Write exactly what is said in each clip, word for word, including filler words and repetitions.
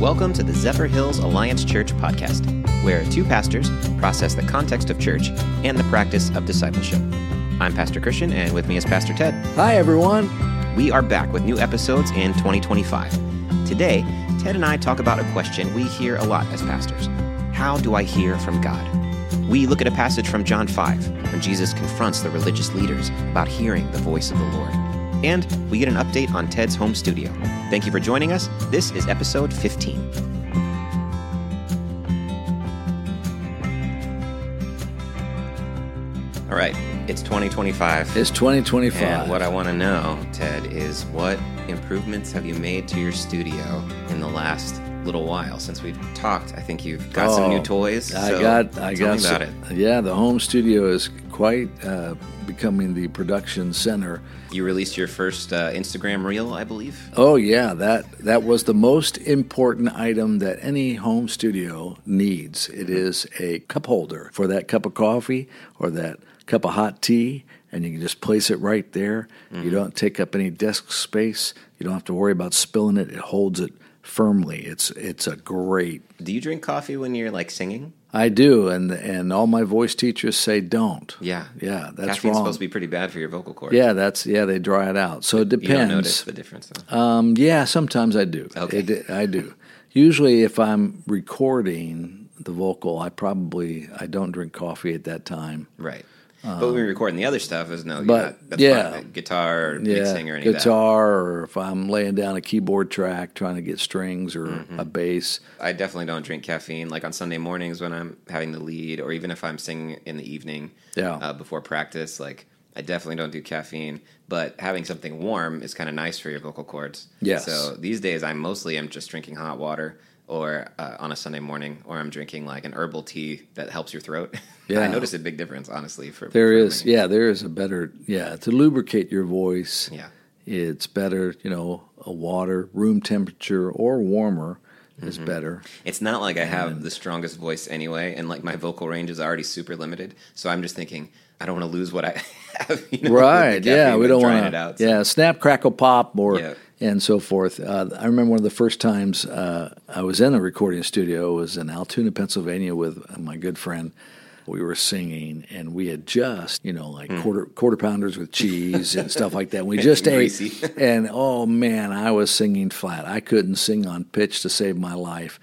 Welcome to the Zephyr Hills Alliance Church podcast, where two pastors process the context of church and the practice of discipleship. I'm Pastor Christian, and with me is Pastor Ted. Hi, everyone. We are back with new episodes in twenty twenty-five. Today, Ted and I talk about a question we hear a lot as pastors. How do I hear from God? We look at a passage from John five, when Jesus confronts the religious leaders about hearing the voice of the Lord. And we get an update on Ted's home studio. Thank you for joining us. This is episode fifteen. All right, it's twenty twenty-five. It's twenty twenty-five. And what I want to know, Ted, is what improvements have you made to your studio in the last little while since we've talked? I think you've got oh, some new toys. I so got, I tell got me about some, it. Yeah, the home studio is quite uh, becoming the production center. You released your first uh, Instagram reel, I believe. Oh yeah, that that was the most important item that any home studio needs. It is a cup holder for that cup of coffee or that cup of hot tea, and you can just place it right there. Mm-hmm. You don't take up any desk space. You don't have to worry about spilling it. It holds it firmly. It's it's a great. Do you drink coffee when you're like singing? I do, and and all my voice teachers say don't. Yeah, yeah, that's Caffeine's wrong. supposed to be pretty bad for your vocal cords. Yeah, that's yeah. They dry it out, so it depends. You don't notice the difference, though. Um, yeah, sometimes I do. Okay, it, I do. Usually, if I'm recording the vocal, I probably I don't drink coffee at that time. Right. Um, but when we're recording the other stuff, is no, but, not, that's yeah, fine. Like guitar or yeah, mixing or any guitar, of that. Or if I'm laying down a keyboard track trying to get strings or mm-hmm. a bass. I definitely don't drink caffeine. Like on Sunday mornings when I'm having the lead, or even if I'm singing in the evening yeah. uh, before practice, like I definitely don't do caffeine. But having something warm is kind of nice for your vocal cords. Yes. So these days, I mostly am just drinking hot water. Or uh, on a Sunday morning, or I'm drinking like an herbal tea that helps your throat. Yeah. I notice a big difference, honestly. For there for is, me. yeah, there is a better, yeah, to lubricate your voice. Yeah, it's better, you know, a water, room temperature or warmer mm-hmm. is better. It's not like I have and, the strongest voice anyway, and like my vocal range is already super limited. So I'm just thinking, I don't want to lose what I have. You know, right? Yeah, we don't want to. So. Yeah, snap, crackle, pop, or. Yeah. And so forth. Uh, I remember one of the first times uh, I was in a recording studio was in Altoona, Pennsylvania, with my good friend. We were singing, and we had just, you know, like mm. quarter quarter pounders with cheese and stuff like that. We just ate, and oh man, I was singing flat. I couldn't sing on pitch to save my life.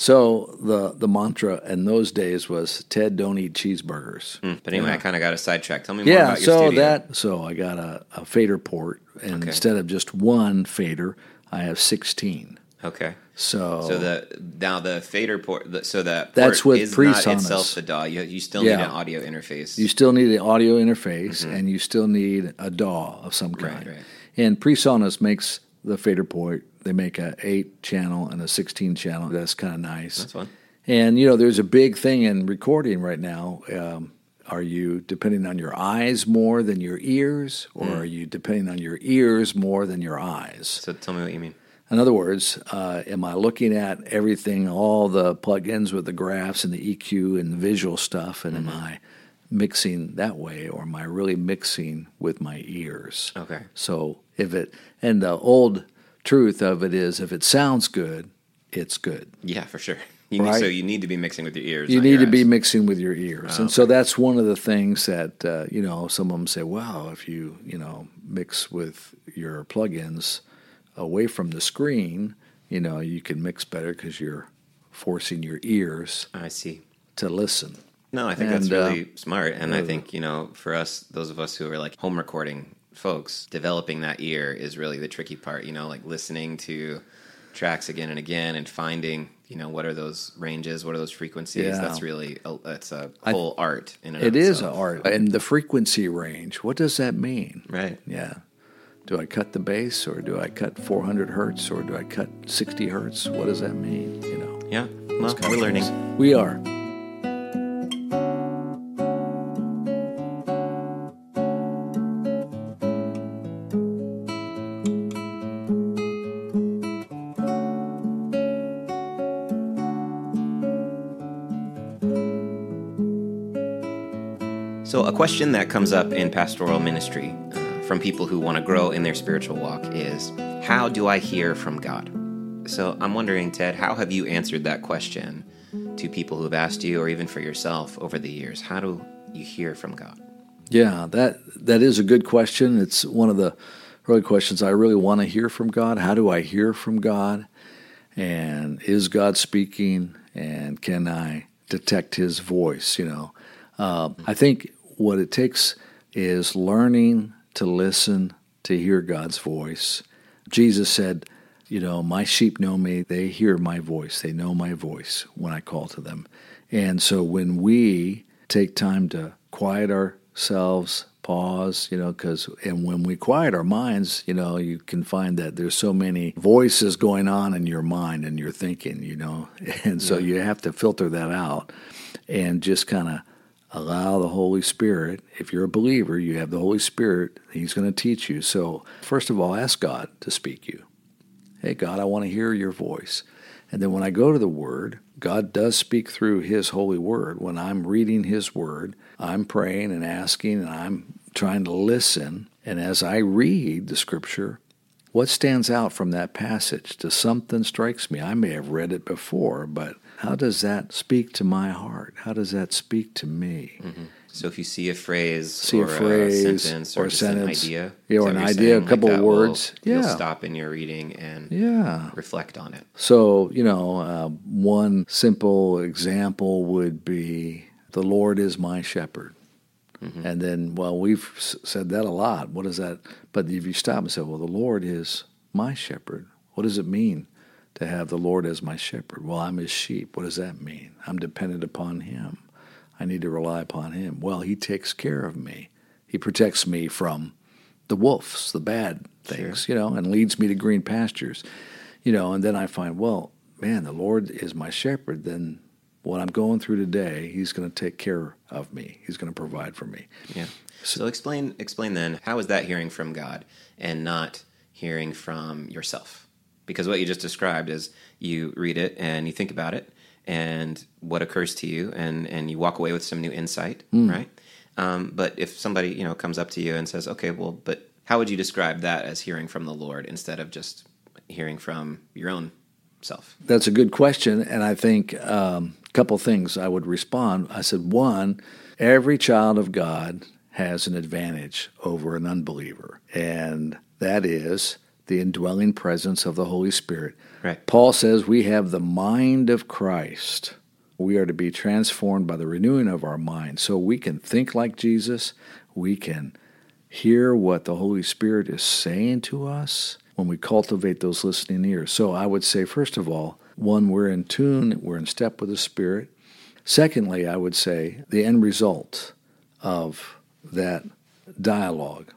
So the the mantra in those days was, "Ted, don't eat cheeseburgers." Mm. But anyway, yeah. I kind of got a sidetrack. Tell me more yeah, about your so studio. that so I got a, a fader port, and okay. instead of just one fader, I have sixteen. Okay. So, so the now the fader port, so that that's port with is PreSonus. Not itself the D A W. You, you still yeah. need an audio interface. You still need an audio interface, mm-hmm. and you still need a D A W of some kind. Right, right. And PreSonus makes the fader port. They make a eight channel and a sixteen channel. That's kind of nice. That's fun. And you know, there's a big thing in recording right now. Um, are you depending on your eyes more than your ears, or mm. are you depending on your ears more than your eyes? So tell me what you mean. In other words, uh, am I looking at everything, all the plugins with the graphs and the E Q and the visual stuff, and mm-hmm. am I mixing that way, or am I really mixing with my ears? Okay. So if it, and the old truth of it is, if it sounds good, it's good. Yeah, for sure. You right? need, so you need to be mixing with your ears. You not need your to eyes. be mixing with your ears, oh, and okay. so that's one of the things that uh, you know. Some of them say, "Wow, if you you know mix with your plugins away from the screen, you know, you can mix better because you're forcing your ears." I see. To listen. No, I think and, that's really uh, smart, and uh, I think you know, for us, those of us who are like home recording folks, developing that ear is really the tricky part. You know, like listening to tracks again and again and finding, you know, what are those ranges, what are those frequencies. Yeah. That's really a, that's a whole I, art in and it of is itself. an art. And the frequency range, what does that mean? Right. Yeah. Do I cut the bass, or do I cut four hundred hertz, or do I cut sixty hertz? What does that mean? You know. Yeah. Well, we're learning. Things. We are. So a question that comes up in pastoral ministry uh, from people who want to grow in their spiritual walk is, how do I hear from God? So I'm wondering, Ted, how have you answered that question to people who have asked you, or even for yourself over the years? How do you hear from God? Yeah, that that is a good question. It's one of the early questions I really want to hear from God. How do I hear from God? And is God speaking? And can I detect His voice? You know, uh, I think what it takes is learning to listen, to hear God's voice. Jesus said, you know, my sheep know me. They hear my voice. They know my voice when I call to them. And so when we take time to quiet ourselves, pause, you know, because, and when we quiet our minds, you know, you can find that there's so many voices going on in your mind and your thinking, you know, and so yeah. you have to filter that out and just kind of allow the Holy Spirit. If you're a believer, you have the Holy Spirit. He's going to teach you. So first of all, ask God to speak you. Hey, God, I want to hear your voice. And then when I go to the Word, God does speak through His holy Word. When I'm reading His Word, I'm praying and asking, and I'm trying to listen. And as I read the Scripture, what stands out from that passage? Does something strikes me? I may have read it before, but how does that speak to my heart? How does that speak to me? Mm-hmm. So if you see a phrase see or a, phrase, a sentence or, or a just sentence, an idea, yeah, or an idea, a couple like of words, will, yeah. you'll stop in your reading and yeah. reflect on it. So, you know, uh, one simple example would be, the Lord is my shepherd. Mm-hmm. And then, well, we've said that a lot. What is that? But if you stop and say, well, the Lord is my shepherd, what does it mean to have the Lord as my shepherd? Well, I'm His sheep. What does that mean? I'm dependent upon Him. I need to rely upon Him. Well, He takes care of me. He protects me from the wolves, the bad things, sure. you know, and leads me to green pastures, you know, and then I find, well, man, the Lord is my shepherd. Then what I'm going through today, He's going to take care of me. He's going to provide for me. Yeah. So, so explain, explain then, how is that hearing from God and not hearing from yourself? Because what you just described is you read it and you think about it, and what occurs to you, and, and you walk away with some new insight, mm. right? Um, but if somebody, you know, comes up to you and says, okay, well, but how would you describe that as hearing from the Lord instead of just hearing from your own self? That's a good question, and I think um, a couple things I would respond. I said, one, every child of God has an advantage over an unbeliever, and that is the indwelling presence of the Holy Spirit. Right. Paul says we have the mind of Christ. We are to be transformed by the renewing of our mind so we can think like Jesus. We can hear what the Holy Spirit is saying to us when we cultivate those listening ears. So I would say, first of all, one, we're in tune, we're in step with the Spirit. Secondly, I would say the end result of that dialogue.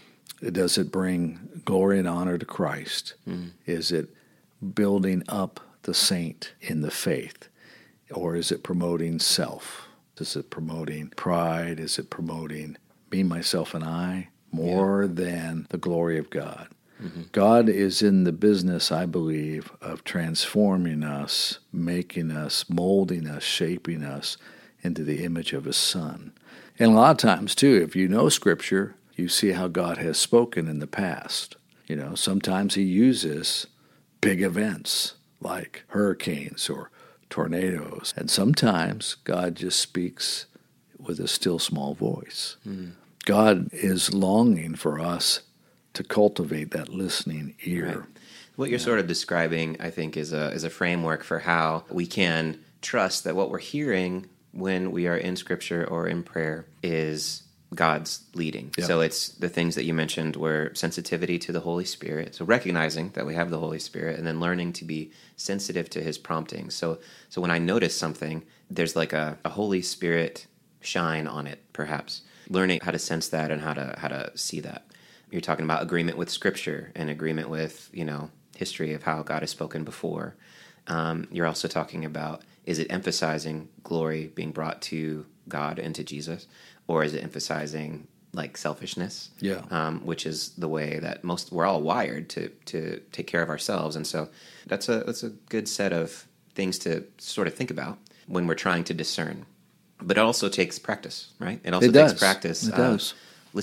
Does it bring glory and honor to Christ? Mm. Is it building up the saint in the faith? Or is it promoting self? Is it promoting pride? Is it promoting me, myself, and I more yeah. than the glory of God? Mm-hmm. God is in the business, I believe, of transforming us, making us, molding us, shaping us into the image of His Son. And a lot of times, too, if you know Scripture, you see how God has spoken in the past. You know, sometimes He uses big events like hurricanes or tornadoes. And sometimes God just speaks with a still small voice. Mm. God is longing for us to cultivate that listening ear. Right. What you're yeah. sort of describing, I think, is a is a framework for how we can trust that what we're hearing when we are in Scripture or in prayer is God's leading. Yep. So it's the things that you mentioned were sensitivity to the Holy Spirit. So recognizing that we have the Holy Spirit and then learning to be sensitive to His prompting. So so when I notice something, there's like a, a Holy Spirit shine on it, perhaps. Learning how to sense that and how to how to see that. You're talking about agreement with Scripture and agreement with, you know, history of how God has spoken before. Um, you're also talking about, is it emphasizing glory being brought to God and to Jesus? Or is it emphasizing like selfishness? Yeah. Um, which is the way that most we're all wired to to take care of ourselves, and so that's a that's a good set of things to sort of think about when we're trying to discern. But it also takes practice, right? It also it takes does. practice. It uh, does. Listening.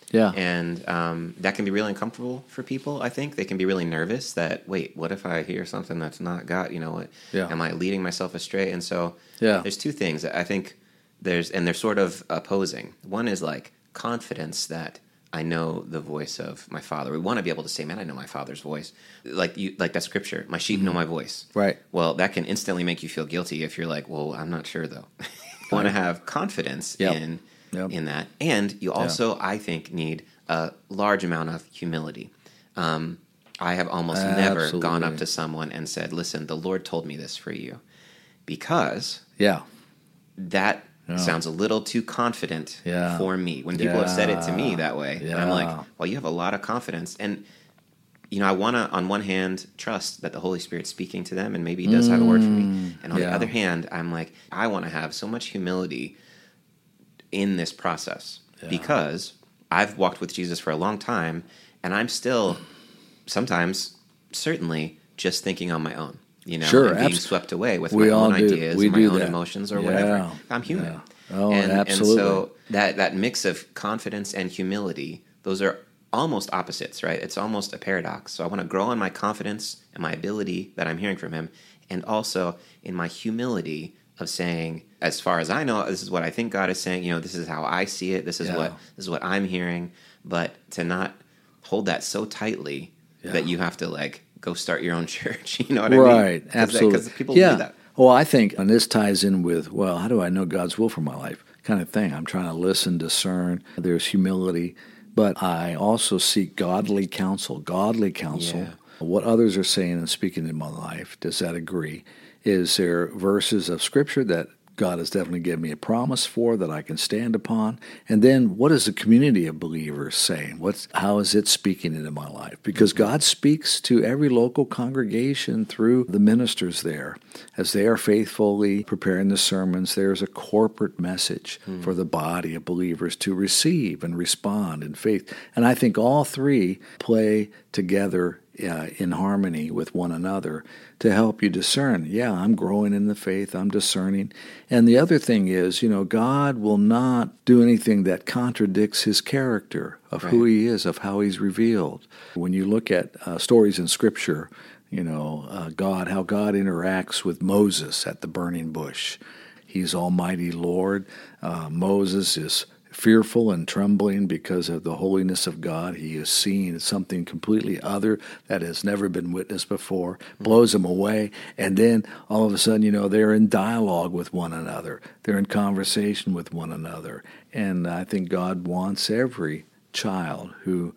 Yeah. And um, that can be really uncomfortable for people, I think. They can be really nervous that, wait, what if I hear something that's not God? You know, what, Yeah. am I leading myself astray? And so Yeah. there's two things that I think there's, and they're sort of opposing. One is like confidence that I know the voice of my Father. We want to be able to say, man, I know my Father's voice. Like you, like that scripture, my sheep mm-hmm. know my voice. Right. Well, that can instantly make you feel guilty if you're like, well, I'm not sure though. You want to have confidence yep. in Yep. in that. And you also, yeah. I think, need a large amount of humility. Um, I have almost Absolutely. never gone up to someone and said, listen, the Lord told me this for you. Because yeah. that yeah. sounds a little too confident yeah. for me. When people yeah. have said it to me that way, yeah. and I'm like, well, you have a lot of confidence. And, you know, I want to, on one hand, trust that the Holy Spirit's speaking to them, and maybe he does mm, have a word for me. And on yeah. the other hand, I'm like, I want to have so much humility in this process yeah. because I've walked with Jesus for a long time, and I'm still sometimes, certainly, just thinking on my own. You know, sure, and being abs- swept away with we my own do. ideas, we and my do own that. emotions, or yeah. whatever. I'm human. Yeah. Oh, and, absolutely. And so that that mix of confidence and humility, those are almost opposites, right? It's almost a paradox. So I want to grow in my confidence and my ability that I'm hearing from him, and also in my humility of saying, as far as I know, this is what I think God is saying. You know, this is how I see it. This is yeah. what this is what I'm hearing. But to not hold that so tightly yeah. that you have to like go start your own church. You know what right. I mean? Right. Absolutely. Because people yeah. do that. Well, I think, and this ties in with, well, how do I know God's will for my life? Kind of thing. I'm trying to listen, discern. There's humility, but I also seek godly counsel. Godly counsel. Yeah. What others are saying and speaking in my life. Does that agree? Is there verses of Scripture that God has definitely given me a promise for that I can stand upon? And then what is the community of believers saying? What's how is it speaking into my life? Because mm-hmm. God speaks to every local congregation through the ministers there. As they are faithfully preparing the sermons, there's a corporate message mm. for the body of believers to receive and respond in faith. And I think all three play together Uh, in harmony with one another to help you discern. Yeah, I'm growing in the faith. I'm discerning. And the other thing is, you know, God will not do anything that contradicts his character of right. who he is, of how he's revealed. When you look at uh, stories in Scripture, you know, uh, God, how God interacts with Moses at the burning bush. He's Almighty Lord. Uh, Moses is fearful and trembling because of the holiness of God. He is seeing something completely other that has never been witnessed before, blows him away, and then all of a sudden, you know, they're in dialogue with one another. They're in conversation with one another. And I think God wants every child who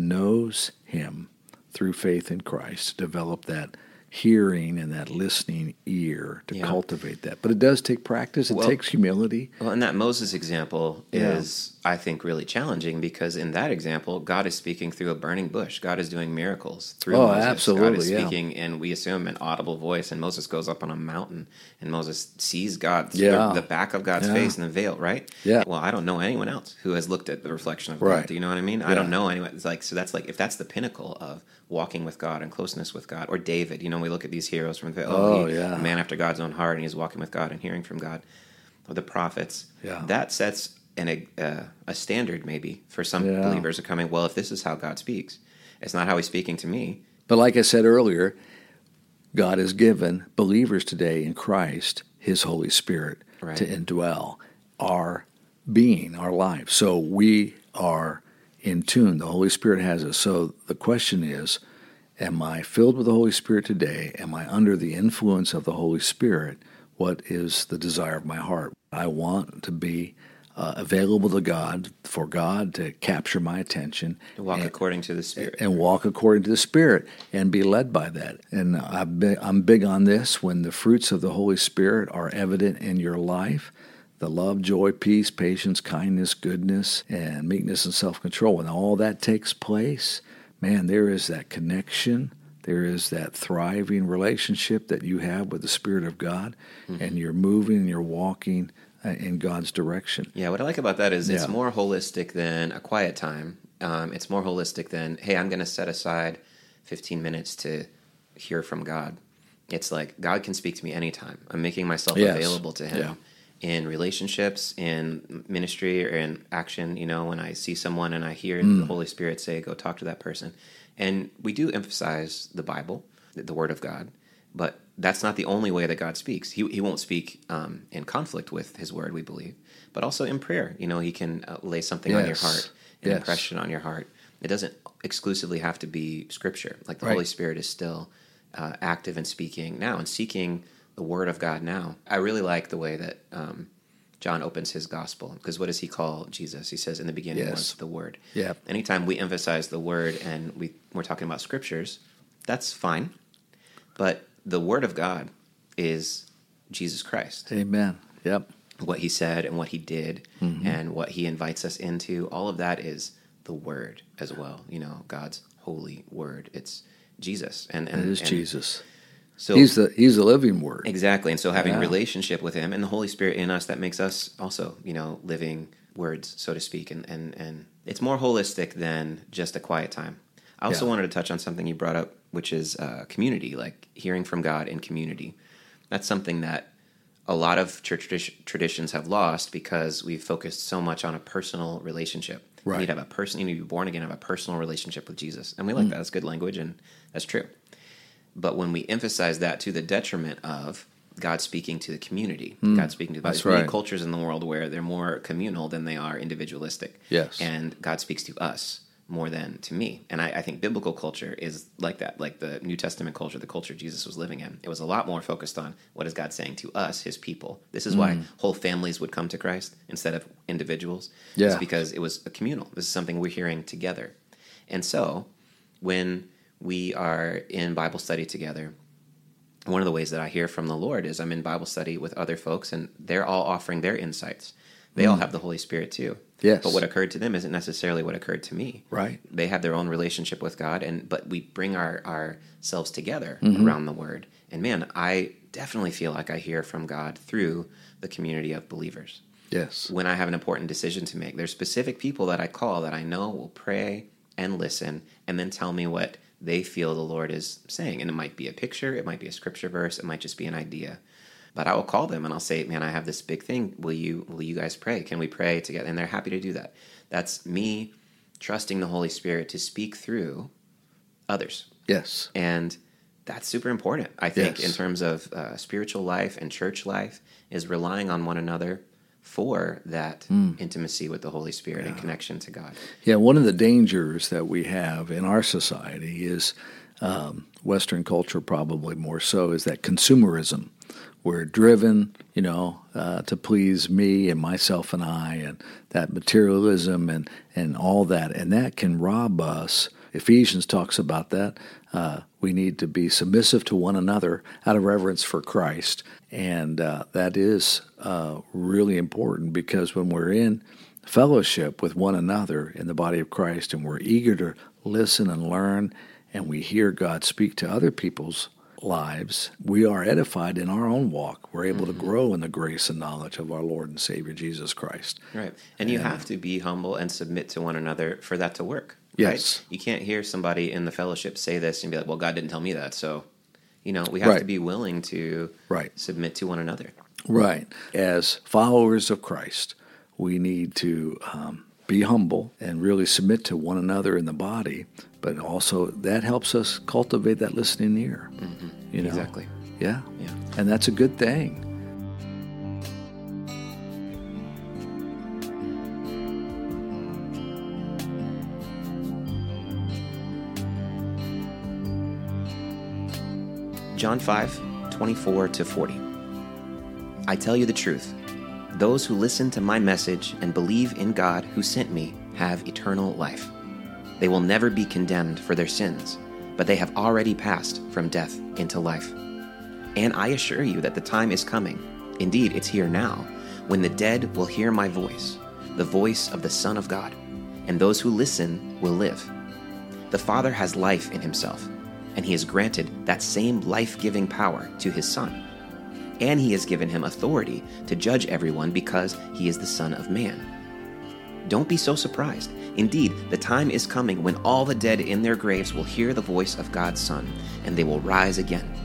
knows him through faith in Christ to develop that hearing and that listening ear to yeah. cultivate that. But it does take practice. It well, takes humility. Well, and that Moses example yeah. is, I think, really challenging because in that example, God is speaking through a burning bush. God is doing miracles through oh, Moses. absolutely, God is speaking, yeah. and we assume an audible voice, and Moses goes up on a mountain, and Moses sees God through yeah. the, the back of God's yeah. face in the veil, right? Yeah. Well, I don't know anyone else who has looked at the reflection of right. God. Do you know what I mean? Yeah. I don't know anyone. It's like, so that's like, if that's the pinnacle of walking with God and closeness with God, or David, you know, we look at these heroes from the, oh, oh he, yeah. a man after God's own heart, and he's walking with God and hearing from God, or the prophets. Yeah. That sets an, a, uh, a standard maybe for some yeah. believers are coming, well, if this is how God speaks, it's not how he's speaking to me. But like I said earlier, God has given believers today in Christ his Holy Spirit right. to indwell our being, our life. So we are in tune. The Holy Spirit has us. So the question is, am I filled with the Holy Spirit today? Am I under the influence of the Holy Spirit? What is the desire of my heart? I want to be uh, available to God, for God to capture my attention. To walk and, according to the Spirit. And walk according to the Spirit and be led by that. And I've been, I'm big on this. When the fruits of the Holy Spirit are evident in your life, the love, joy, peace, patience, kindness, goodness, and meekness and self-control, when all that takes place, man, there is that connection. There is that thriving relationship that you have with the Spirit of God, mm-hmm. and you're moving and you're walking in God's direction. Yeah, what I like about that is yeah. it's more holistic than a quiet time. Um, it's more holistic than, hey, I'm going to set aside fifteen minutes to hear from God. It's like, God can speak to me anytime. I'm making myself yes. available to him. Yeah. in relationships, in ministry, or in action. You know, when I see someone and I hear Mm. the Holy Spirit say, go talk to that person. And we do emphasize the Bible, the, the Word of God, but that's not the only way that God speaks. He he won't speak um, in conflict with His Word, we believe, but also in prayer. You know, He can uh, lay something on your Yes. heart, an Yes. impression on your heart. It doesn't exclusively have to be Scripture. Like the Right. Holy Spirit is still uh, active and speaking now and seeking the Word of God now. I really like the way that um, John opens his gospel, because what does he call Jesus? He says, in the beginning Yes. was the Word. Yeah. Anytime we emphasize the Word and we, we're talking about Scriptures, that's fine. But the Word of God is Jesus Christ. Amen. Yep. What He said and what He did Mm-hmm. and what He invites us into, all of that is the Word as well. You know, God's holy Word. It's Jesus. And, and It is and Jesus. So He's the He's the living Word. exactly. And so having Yeah. relationship with Him and the Holy Spirit in us, that makes us also, you know, living words, so to speak. And, and, and it's more holistic than just a quiet time. I also Yeah. wanted to touch on something you brought up, which is uh, community, like hearing from God in community. That's something that a lot of church tradi- traditions have lost because we've focused so much on a personal relationship. Right. You need to have a person, you need to be born again, have a personal relationship with Jesus. And we like Mm. that. That's good language, and that's true. But when we emphasize that to the detriment of God speaking to the community, Mm. God speaking to the body, That's there's many right. cultures in the world where they're more communal than they are individualistic. Yes. And God speaks to us more than to me. And I, I think biblical culture is like that, like the New Testament culture, the culture Jesus was living in. It was a lot more focused on what is God saying to us, His people. This is why whole families would come to Christ instead of individuals. Yeah. It's because it was a communal. This is something we're hearing together. And so when we are in Bible study together, one of the ways that I hear from the Lord is I'm in Bible study with other folks, and they're all offering their insights. They all have the Holy Spirit too. Yes. But what occurred to them isn't necessarily what occurred to me. Right. They have their own relationship with God, and but we bring our ourselves together Mm-hmm. around the Word. And man, I definitely feel like I hear from God through the community of believers. Yes. When I have an important decision to make, there's specific people that I call that I know will pray and listen and then tell me what they feel the Lord is saying. And it might be a picture, it might be a scripture verse, it might just be an idea. But I will call them and I'll say, man, I have this big thing. Will you will you guys pray? Can we pray together? And they're happy to do that. That's me trusting the Holy Spirit to speak through others. Yes. And that's super important, I think, Yes. in terms of uh, spiritual life and church life, is relying on one another for that intimacy with the Holy Spirit and connection to God. Yeah, one of the dangers that we have in our society is um, Western culture, probably more so, is that consumerism. We're driven, you know, uh, to please me and myself and I, and that materialism and, and all that, and that can rob us. Ephesians talks about that. Uh, we need to be submissive to one another out of reverence for Christ, and uh, that is uh, really important, because when we're in fellowship with one another in the body of Christ and we're eager to listen and learn, and we hear God speak to other people's lives, we are edified in our own walk. We're able Mm-hmm. to grow in the grace and knowledge of our Lord and Savior Jesus Christ. Right. And you have to be humble and submit to one another for that to work. Yes. Right? You can't hear somebody in the fellowship say this and be like, well, God didn't tell me that. So, you know, we have Right. to be willing to Right. submit to one another. Right. As followers of Christ, we need to um, be humble and really submit to one another in the body, but also that helps us cultivate that listening ear. Mm-hmm. You know? Exactly. Yeah. Yeah. And that's a good thing. John five, twenty-four to forty. I tell you the truth. Those who listen to my message and believe in God who sent me have eternal life. They will never be condemned for their sins, but they have already passed from death into life. And I assure you that the time is coming, indeed it's here now, when the dead will hear my voice, the voice of the Son of God, and those who listen will live. The Father has life in himself, and he has granted that same life-giving power to his Son. And he has given him authority to judge everyone because he is the Son of Man. Don't be so surprised. Indeed, the time is coming when all the dead in their graves will hear the voice of God's Son, and they will rise again.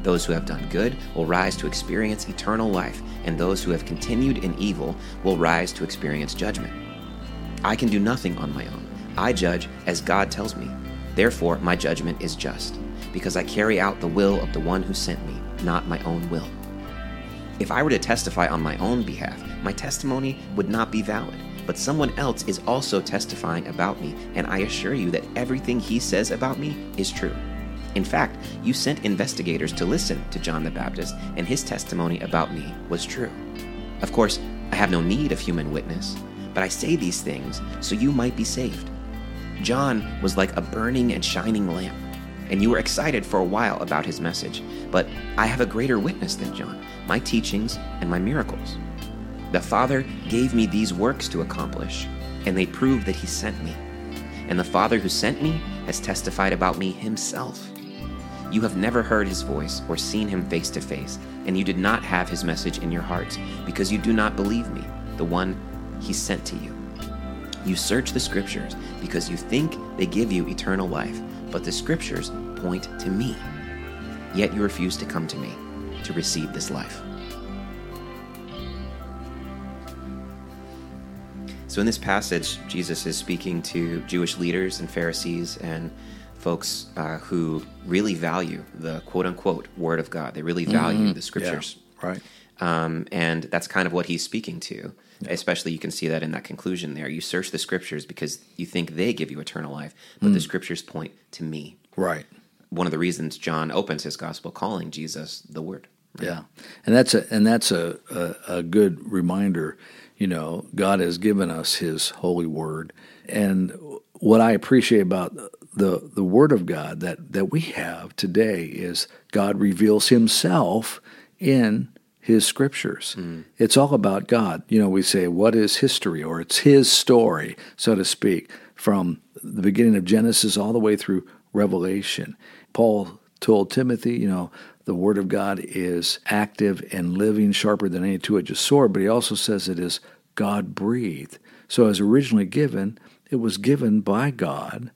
Those who have done good will rise to experience eternal life, and those who have continued in evil will rise to experience judgment. I can do nothing on my own. I judge as God tells me. Therefore, my judgment is just, because I carry out the will of the one who sent me, not my own will. If I were to testify on my own behalf, my testimony would not be valid. But someone else is also testifying about me, and I assure you that everything he says about me is true. In fact, you sent investigators to listen to John the Baptist, and his testimony about me was true. Of course, I have no need of human witness, but I say these things so you might be saved. John was like a burning and shining lamp, and you were excited for a while about his message. But I have a greater witness than John, my teachings and my miracles. The Father gave me these works to accomplish, and they prove that he sent me. And the Father who sent me has testified about me himself. You have never heard his voice or seen him face to face, and you did not have his message in your hearts, because you do not believe me, the one he sent to you. You search the Scriptures because you think they give you eternal life, but the Scriptures point to me. Yet you refuse to come to me to receive this life. So in this passage, Jesus is speaking to Jewish leaders and Pharisees and folks uh, who really value the quote-unquote Word of God. They really value mm-hmm. the Scriptures. Yeah, right. Um, and that's kind of what he's speaking to. Yeah. Especially you can see that in that conclusion there. You search the Scriptures because you think they give you eternal life, but mm. the Scriptures point to me. Right. One of the reasons John opens his gospel calling Jesus the Word. Right? Yeah, and that's a and that's a, a, a good reminder. You know, God has given us His holy Word, and what I appreciate about the the Word of God that that we have today is God reveals Himself in His Scriptures. Mm. It's all about God. You know, we say, what is history? Or it's His story, so to speak, from the beginning of Genesis all the way through Revelation. Paul told Timothy, you know, the Word of God is active and living, sharper than any two-edged sword, but he also says it is God-breathed. So as originally given, it was given by God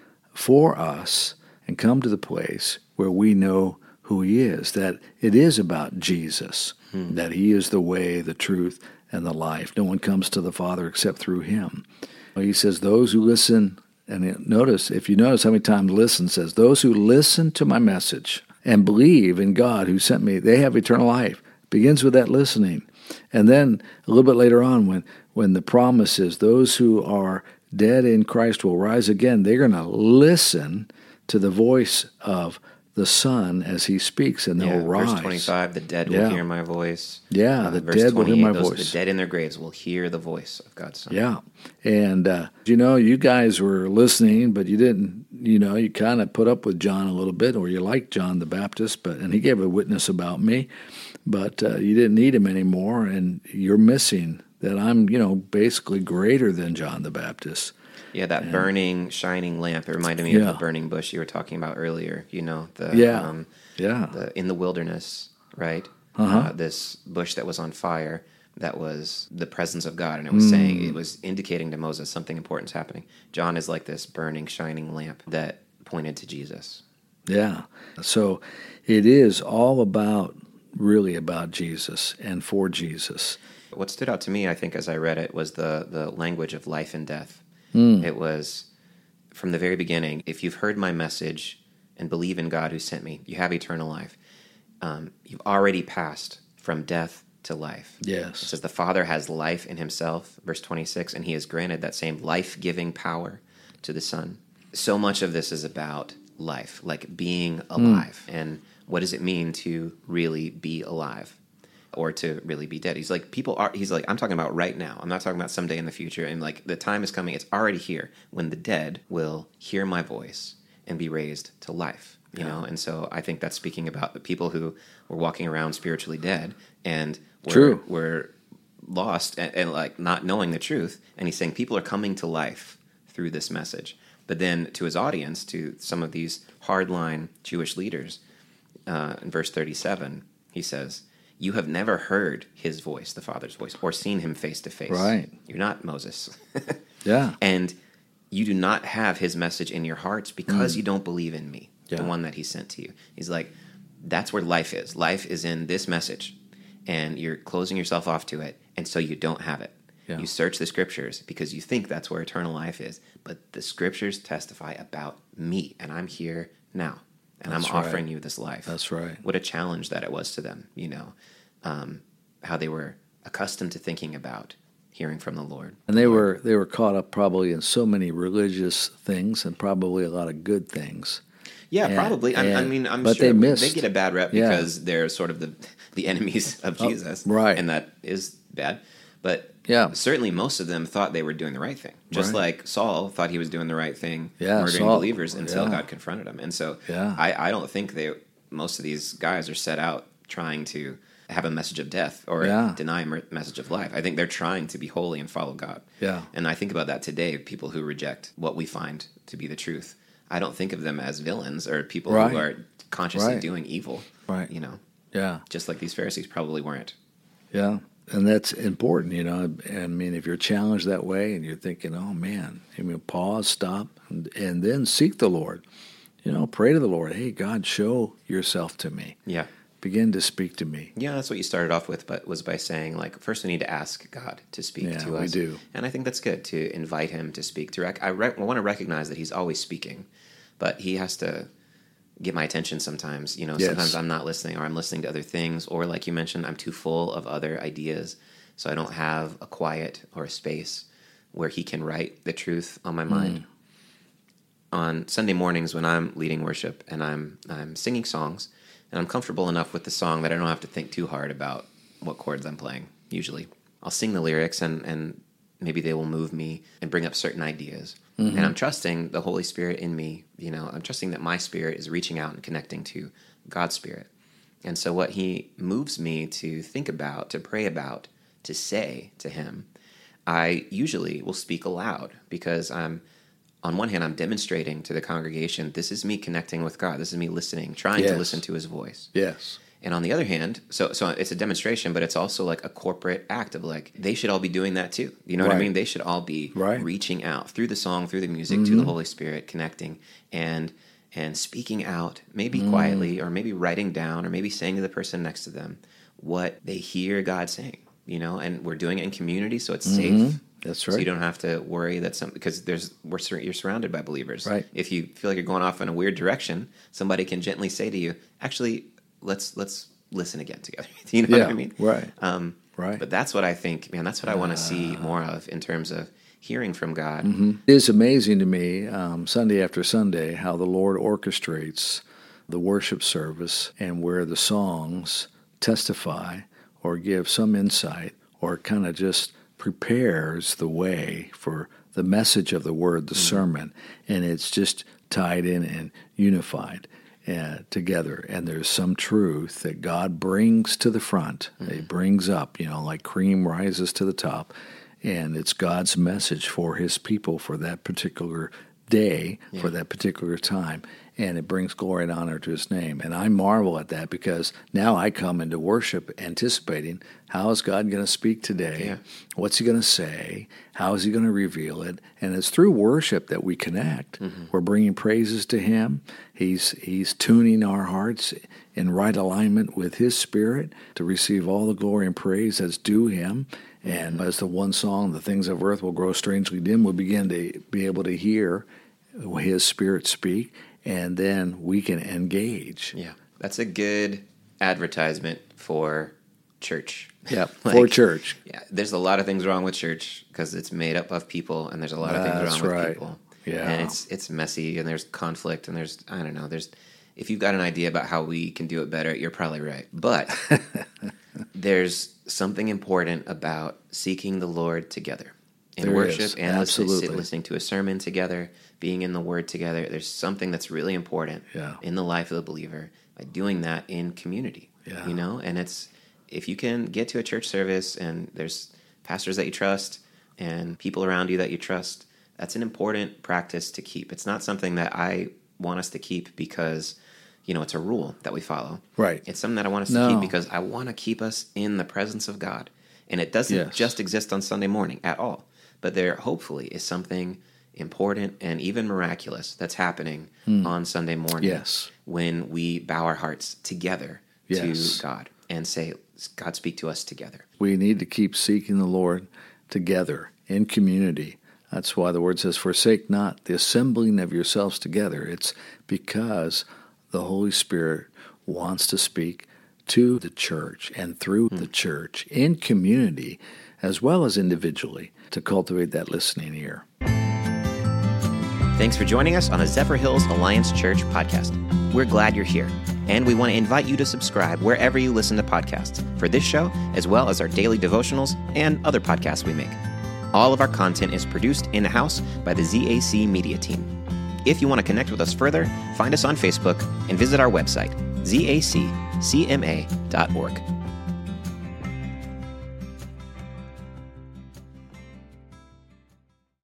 for us and come to the place where we know who He is, that it is about Jesus, hmm. that He is the way, the truth, and the life. No one comes to the Father except through Him. He says, those who listen, and notice, if you notice how many times listen says, those who listen to my message and believe in God who sent me, they have eternal life. Begins with that listening. And then a little bit later on, when, when the promise is, those who are dead in Christ will rise again, they're going to listen to the voice of the Son as He speaks, and they'll yeah, rise. Verse twenty-five, the dead will yeah. hear my voice. Yeah, uh, the verse dead will hear my those, voice. The dead in their graves will hear the voice of God's Son. Yeah, and uh, you know, you guys were listening, but you didn't, you know, you kind of put up with John a little bit, or you liked John the Baptist, but and he gave a witness about me, but uh, you didn't need him anymore, and you're missing that I'm, you know, basically greater than John the Baptist. Yeah, that and, burning, shining lamp. It reminded me yeah. of the burning bush you were talking about earlier. You know, the yeah, um, yeah, the, in the wilderness, right? Uh-huh. Uh, this bush that was on fire, that was the presence of God, and it was mm. saying, it was indicating to Moses something important is happening. John is like this burning, shining lamp that pointed to Jesus. Yeah, so it is all about, really about Jesus and for Jesus. What stood out to me, I think, as I read it, was the the language of life and death. Mm. It was, from the very beginning, if you've heard my message and believe in God who sent me, you have eternal life. Um, you've already passed from death to life. Yes. It says the Father has life in Himself, verse twenty-six, and He has granted that same life-giving power to the Son. So much of this is about life, like being alive. Mm. And what does it mean to really be alive? Or to really be dead. He's like, people are, he's like, I'm talking about right now. I'm not talking about someday in the future. And like, the time is coming, it's already here, when the dead will hear my voice and be raised to life, you yeah. know? And so I think that's speaking about the people who were walking around spiritually dead and were, True. were lost and, and like not knowing the truth. And he's saying people are coming to life through this message. But then to his audience, to some of these hardline Jewish leaders, uh, in verse thirty-seven, he says, you have never heard His voice, the Father's voice, or seen Him face to face. Right. You're not Moses. yeah. And you do not have His message in your hearts because mm. you don't believe in me, yeah. the one that He sent to you. He's like, that's where life is. Life is in this message, and you're closing yourself off to it, and so you don't have it. Yeah. You search the scriptures because you think that's where eternal life is, but the scriptures testify about me, and I'm here now, and that's I'm right. offering you this life. That's right. What a challenge that it was to them, you know, um, how they were accustomed to thinking about hearing from the Lord. And they were they were caught up probably in so many religious things and probably a lot of good things. Yeah, and, probably. And, I mean, I'm but sure they, missed. they get a bad rep yeah. because they're sort of the the enemies of Jesus, oh, right? And that is bad. But yeah. certainly most of them thought they were doing the right thing, just right. like Saul thought he was doing the right thing, yeah, murdering Saul, believers until yeah. God confronted him. And so, yeah. I, I don't think they most of these guys are set out trying to have a message of death or yeah. deny a message of life. I think they're trying to be holy and follow God. Yeah. And I think about that today, people who reject what we find to be the truth. I don't think of them as villains or people right. who are consciously right. doing evil. Right. You know? Yeah. Just like these Pharisees probably weren't. Yeah. And that's important, you know. I mean, if you're challenged that way and you're thinking, oh, man, I mean, pause, stop, and, and then seek the Lord. You know, pray to the Lord. Hey, God, show yourself to me. Yeah. Begin to speak to me. Yeah, that's what you started off with, but was by saying, like, first we need to ask God to speak yeah, to us. we do. And I think that's good, to invite him to speak. To rec- I, rec- I want to recognize that he's always speaking, but he has to get my attention sometimes. You know, yes. sometimes I'm not listening, or I'm listening to other things, or like you mentioned, I'm too full of other ideas, so I don't have a quiet or a space where he can write the truth on my mind. Mm. On Sunday mornings when I'm leading worship and I'm I'm singing songs, and I'm comfortable enough with the song that I don't have to think too hard about what chords I'm playing, usually. I'll sing the lyrics, and, and maybe they will move me and bring up certain ideas. Mm-hmm. And I'm trusting the Holy Spirit in me. You know, I'm trusting that my spirit is reaching out and connecting to God's Spirit. And so what he moves me to think about, to pray about, to say to him, I usually will speak aloud because I'm, on one hand, I'm demonstrating to the congregation, this is me connecting with God. This is me listening, trying yes. to listen to his voice. Yes. And on the other hand, so so it's a demonstration, but it's also like a corporate act of like, they should all be doing that too. You know right. what I mean? They should all be right. reaching out through the song, through the music, mm-hmm. to the Holy Spirit, connecting and and speaking out, maybe mm. quietly, or maybe writing down, or maybe saying to the person next to them what they hear God saying. You know, and we're doing it in community, so it's mm-hmm. safe. That's right. So you don't have to worry that some because there's we're you're surrounded by believers. Right. If you feel like you're going off in a weird direction, somebody can gently say to you, "Actually, let's let's listen again together." You know yeah, what I mean? Right. Um, right. But that's what I think, man. That's what I want to see more of in terms of hearing from God. Mm-hmm. It is amazing to me, um, Sunday after Sunday, how the Lord orchestrates the worship service and where the songs testify or give some insight or kind of just prepares the way for the message of the word, the mm-hmm. sermon, and it's just tied in and unified uh, together. And there's some truth that God brings to the front. Mm-hmm. He brings up, you know, like cream rises to the top, and it's God's message for his people for that particular day, yeah. for that particular time. And it brings glory and honor to his name. And I marvel at that because now I come into worship anticipating, how is God going to speak today? Yeah. What's he going to say? How is he going to reveal it? And it's through worship that we connect. Mm-hmm. We're bringing praises to him. He's he's tuning our hearts in right alignment with his spirit to receive all the glory and praise that's due him. And as the one song, "The Things of Earth Will Grow Strangely Dim," we'll begin to be able to hear his spirit speak. And then we can engage. Yeah, that's a good advertisement for church. Yeah, like, for church. Yeah, there's a lot of things wrong with church because it's made up of people, and there's a lot of things that's wrong right. with people. Yeah, and it's it's messy, and there's conflict, and there's I don't know. There's if you've got an idea about how we can do it better, you're probably right. But there's something important about seeking the Lord together in there worship is. and Absolutely. listening, listening to a sermon together, being in the Word together. There's something that's really important yeah. in the life of the believer by doing that in community. Yeah. You know, and it's if you can get to a church service and there's pastors that you trust and people around you that you trust, that's an important practice to keep. It's not something that I want us to keep because, you know, it's a rule that we follow. Right. It's something that I want us no. to keep because I want to keep us in the presence of God. And it doesn't yes. just exist on Sunday morning at all. But there hopefully is something important and even miraculous that's happening mm. on Sunday morning. Yes. When we bow our hearts together yes. to God and say, God, speak to us together. We need to keep seeking the Lord together in community. That's why the word says, forsake not the assembling of yourselves together. It's because the Holy Spirit wants to speak to the church and through mm. the church in community as well as individually to cultivate that listening ear. Thanks for joining us on the Zephyr Hills Alliance Church podcast. We're glad you're here, and we want to invite you to subscribe wherever you listen to podcasts for this show, as well as our daily devotionals and other podcasts we make. All of our content is produced in-house by the Z A C Media Team. If you want to connect with us further, find us on Facebook and visit our website, Z A C C M A dot org.